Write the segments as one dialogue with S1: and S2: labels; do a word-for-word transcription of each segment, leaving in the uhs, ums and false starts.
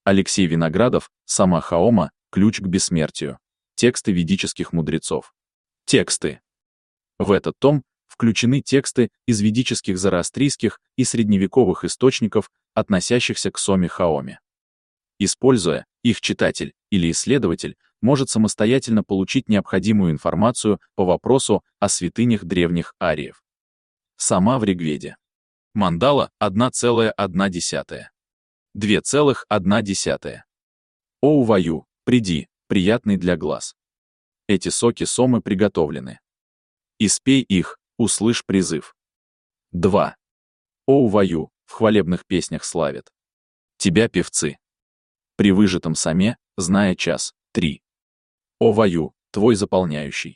S1: Алексей Виноградов, сама Хаома, ключ к бессмертию. Тексты ведических мудрецов. Тексты. В этот том включены тексты из ведических зороастрийских и средневековых источников, относящихся к Соме Хаоме. Используя их, читатель или исследователь может самостоятельно получить необходимую информацию по вопросу о святынях древних ариев. Сама в Ригведе. Мандала одна целая одна десятая. две целых одна десятая. О Уваю, приди, приятный для глаз. Эти соки Сомы приготовлены. Испей их, услышь призыв. два. О Уваю, в хвалебных песнях славят тебя певцы. При выжатом соме, зная час. три. О Ваю, твой заполняющий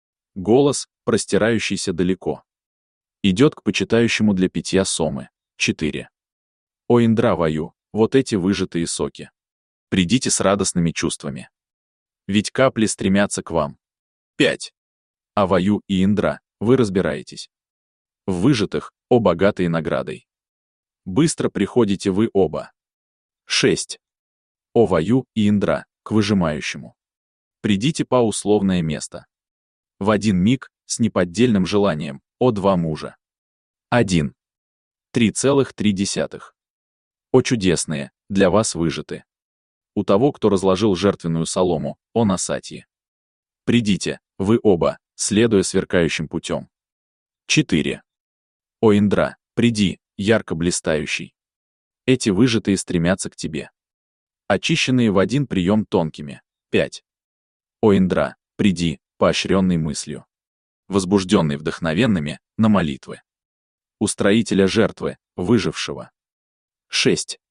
S1: голос, простирающийся далеко, идет к почитающему для питья Сомы. четыре. О Индра Ваю, вот эти выжатые соки. Придите с радостными чувствами. Ведь капли стремятся к вам. пять. А Ваю и Индра, вы разбираетесь. В выжатых, о богатые наградой. Быстро приходите вы оба. шесть. О Ваю и Индра, к выжимающему. Придите по условное место. В один миг, с неподдельным желанием, о два мужа. один. три целых три десятых. О чудесные, для вас выжаты. У того, кто разложил жертвенную солому, о насатье. Придите, вы оба, следуя сверкающим путем. четыре. О Индра, приди, ярко блистающий. Эти выжатые стремятся к тебе. Очищенные в один прием тонкими. пять. О Индра, приди, поощренный мыслью. Возбужденный вдохновенными, на молитвы. Устроителя жертвы, выжившего. шесть.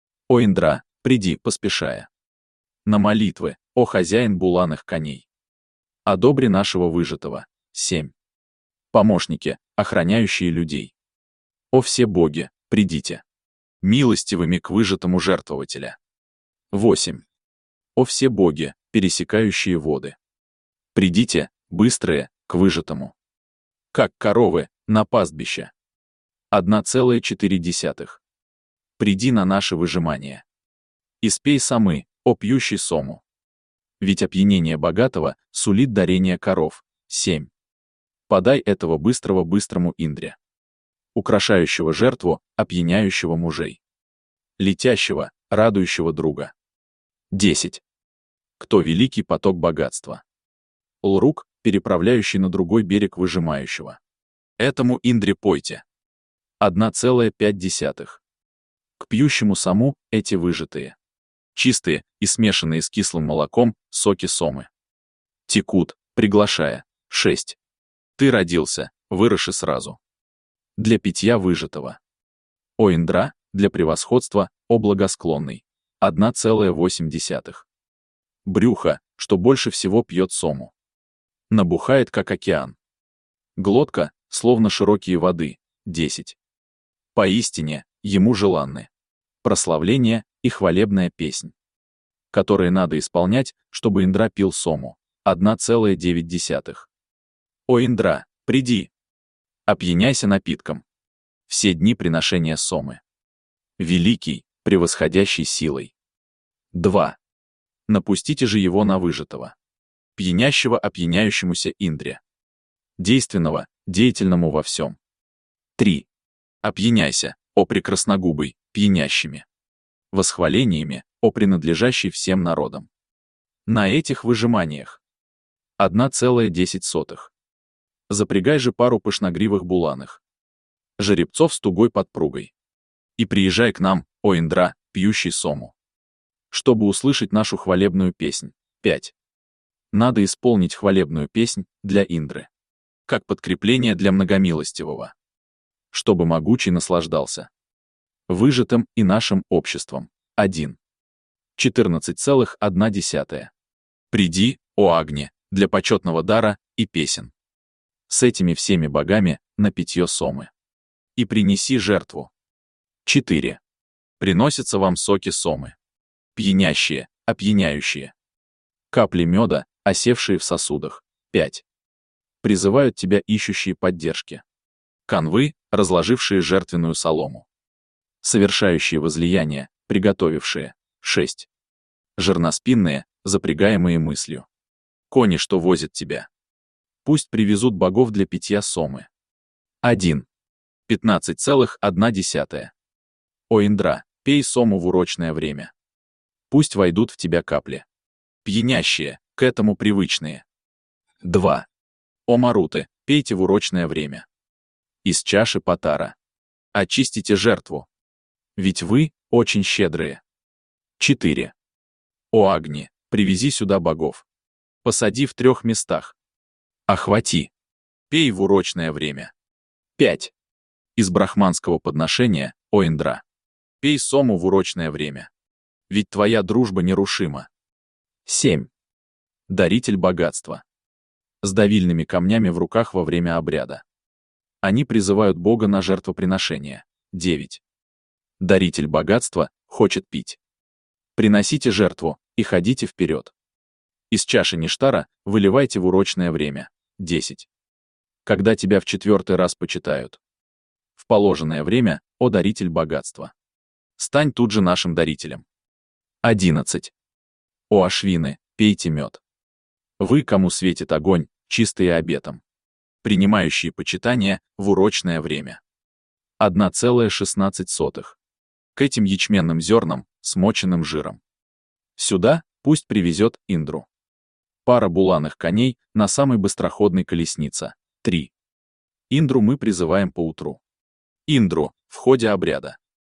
S1: О Индра, приди, поспешая. На молитвы, о хозяин буланых коней. Одобри нашего выжатого. семь. Помощники, охраняющие людей. О все боги, придите. Милостивыми к выжатому жертвователя. восемь. О все боги, пересекающие воды. Придите, быстрые, к выжатому. Как коровы, на пастбище. одна целая четыре десятых. Приди на наше выжимание. Испей самы, о пьющий Сому. Ведь опьянение богатого сулит дарение коров. семь. Подай этого быстрого быстрому Индре. Украшающего жертву, опьяняющего мужей. Летящего, радующего друга. десять. Кто великий поток богатства? Лрук, переправляющий на другой берег выжимающего. Этому Индре пойте. одна целая пять десятых. К пьющему Сому эти выжатые. Чистые и смешанные с кислым молоком соки Сомы. Текут, приглашая. шесть. Ты родился, выросши сразу. Для питья выжатого. О Индра, для превосходства, о благосклонный. одна целая восемь десятых. Брюхо, что больше всего пьет Сому. Набухает, как океан. Глотка, словно широкие воды. десять. Поистине, ему желанны. Прославление и хвалебная песнь, которые надо исполнять, чтобы Индра пил Сому. одна целая девять десятых. О Индра, приди. Опьяняйся напитком. Все дни приношения Сомы. Великий, превосходящий силой. два. Напустите же его на выжатого. Пьянящего опьяняющемуся Индре. Действенного, деятельному во всем. три. Опьяняйся, о прекрасногубый, пьянящими. Восхвалениями, о принадлежащий всем народам. На этих выжиманиях. одна целая десять сотых. Запрягай же пару пышногривых буланых. Жеребцов с тугой подпругой. И приезжай к нам, о Индра, пьющий Сому. Чтобы услышать нашу хвалебную песнь. пять. Надо исполнить хвалебную песнь для Индры. Как подкрепление для многомилостивого. Чтобы могучий наслаждался. Выжатым и нашим обществом. один. четырнадцать целых одна десятая. Приди, о Агне, для почетного дара и песен. С этими всеми богами на питье Сомы. И принеси жертву. четыре. Приносятся вам соки Сомы. Пьянящие, опьяняющие. Капли меда, осевшие в сосудах. пять. Призывают тебя ищущие поддержки. Канвы, разложившие жертвенную солому. Совершающие возлияние, приготовившие. шесть. Жирноспинные, запрягаемые мыслью. Кони, что возят тебя. Пусть привезут богов для питья сомы. один. пятнадцать целых одна десятая. О Индра, пей сому в урочное время. Пусть войдут в тебя капли. Пьянящие, к этому привычные. два. О Маруты, пейте в урочное время. Из чаши Патара. Очистите жертву. Ведь вы очень щедрые. четыре. О Агни, привези сюда богов. Посади в трех местах. Охвати. Пей в урочное время. пять. Из брахманского подношения, о Индра. Пей сому в урочное время. Ведь твоя дружба нерушима. семь. Даритель богатства. С давильными камнями в руках во время обряда. Они призывают Бога на жертвоприношение. девять. Даритель богатства хочет пить. Приносите жертву и ходите вперед. Из чаши Ништара выливайте в урочное время. десять. Когда тебя в четвертый раз почитают. В положенное время, о даритель богатства. Стань тут же нашим дарителем. одиннадцать. О Ашвины, пейте мед. Вы, кому светит огонь, чистые обетом. Принимающие почитание в урочное время. одна целая шестнадцать сотых. К этим ячменным зернам, смоченным жиром. Сюда пусть привезет Индру. Пара буланых коней на самой быстроходной колеснице. три. Индру мы призываем поутру. Индру в ходе обряда.